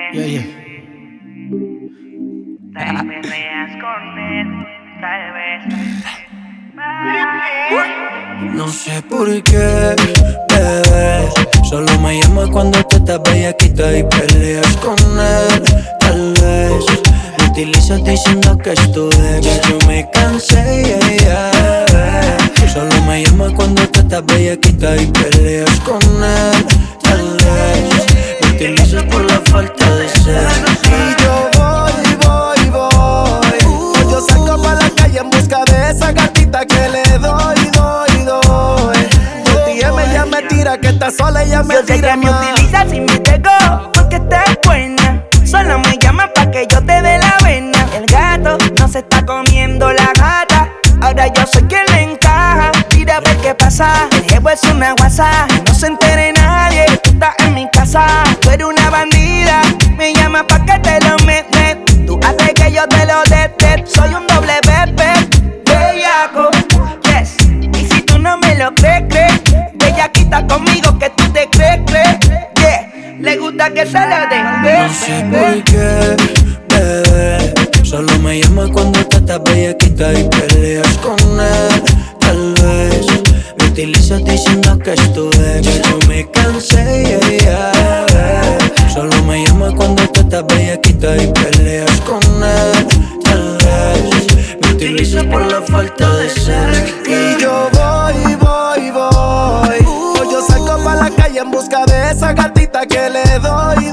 Yeah, yeah. Tal vez veas con él, tal vez. No sé por qué, bebé. Solo me llamas cuando te estás bellaquita y peleas con él. Tal vez me utilizas diciendo que es tu ex. Ya yo me cansé, yeah, yeah. Solo me llamas cuando te estás bellaquita y peleas con él. Tal vez me utilizas por la falta de sexo. Y yo voy. Hoy yo salgo pa' la calle en busca de esa gatita que le doy. Por ti ella me tira, que está sola ella me Yo sé tira que me más. utilizas y me pegó porque estás buena. Solo me llamas pa' que yo te dé la vena. El gato no se está comiendo la gata. Ahora yo soy quien le encaja. Mira a ver qué pasa. El jevo es una guasa. No se entere nadie. Tú estás en mi casa. Tú eres una bandida. Me llamas pa' que te lo metes. Tú haces que yo te lo dete. Soy un doble bebé. Bellaco. Yes. Y si tú no me lo crees. Bellaquita conmigo que tú te crees. Yeah. Le gusta que se lo den. No sé por qué, bebé. Solo me llamas cuando te estás bellaquita y peleas con él. Tal vez me utilizas diciendo que es tu ex. Ya yo me cansé, yeah, yeah. Solo me llamas cuando te estás bellaquita y peleas con él. Tal vez me utilizas por la falta de sexo. Y yo voy. Hoy yo salgo pa' la calle en busca de esa gatita que le doy.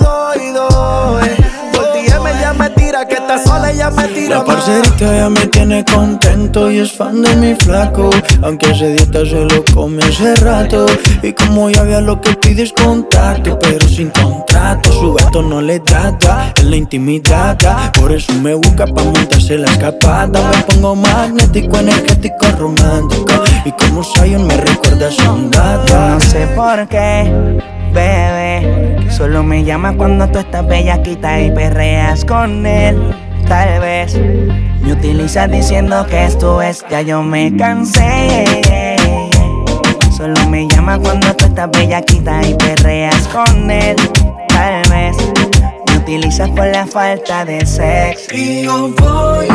Por ti ella me tira, que está sola ella me tira La más. parcerita ya me tiene contento y es fan de mi flaco. Aunque hace dieta se lo come hace rato. Y como ya vea lo que pide es contacto, pero sin contrato. Su gato no le trata en la intimidad. Por eso me busca pa' montarse la escapada. Me pongo magnético, energético, romántico. Y como Zion me recuerda a su data. No sé por qué, bebé. Solo me llamas cuando tú estás bellaquita y perreas con él. Tal vez me utilizas diciendo que esto es. Ya yo me cansé. Solo me llamas cuando tú estás bellaquita y perreas con él. Tal vez me utilizas por la falta de sexo. Y yo voy.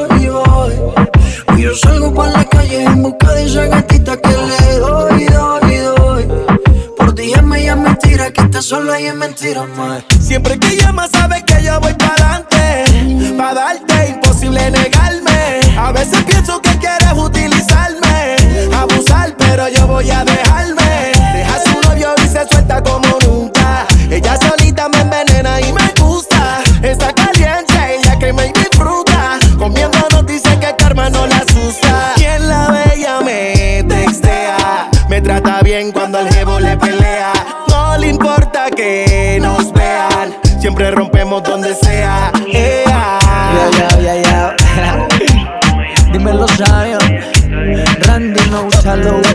Yo salgo pa' la calle en busca de esa gatita que le doy. Por ti ella me tira, que está sola y es mentira más. Siempre que llamas sabes que yo voy pa'lante. Pa' darte imposible negarme. A veces pienso que quieres utilizarme, abusar, pero yo voy a dejarme. Deja a su novio y se suelta como nunca. Ella solita me envenena y me gusta. Está caliente, ella quema y disfruta. Comiéndonos dice que karma no la asusta. Quien la ve ella me textea. Me trata bien cuando el jevo le pelea. No le importa que nos vean. Siempre rompemos donde sea. Yeah. Dímelo, Zion. Randy no usa lo